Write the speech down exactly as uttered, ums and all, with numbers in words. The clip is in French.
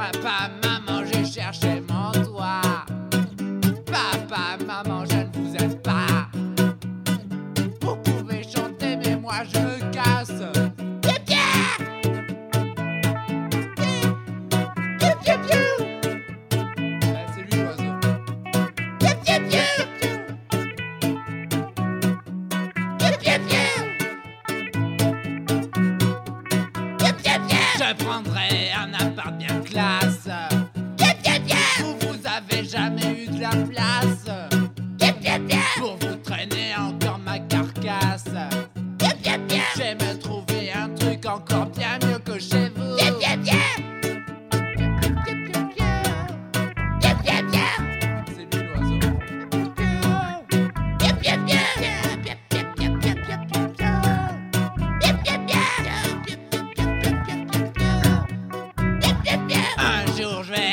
Papa, maman, j'ai cherché mon toit. Papa, maman, je ne vous aime pas. Vous pouvez chanter, mais moi je me casse. Piou, piou. Piou, piou, piou. Ouais, c'est lui l'oiseau. Piou, piou, piou. Piou, piou, piou. Piou, piou, piou. Je prendrai un appart bien classe. Piou, piou, piou. Où vous avez jamais eu de la place. Piou, piou, piou. Pour vous traîner encore ma carcasse. Piou, piou, piou. Je vais me trouver un truc encore bien mieux que chez vous. Piou, piou, piou. Piou, piou, piou. Piou, piou, piou. C'est lui l'oiseau. Piou, piou, piou. Piou, piou, piou. Piou, piou, piou, piou, piou, piou, piou. Piou, piou, piou. Piou, piou, piou, piou, piou, piou, piou. Piou, piou, piou. Un jour je vais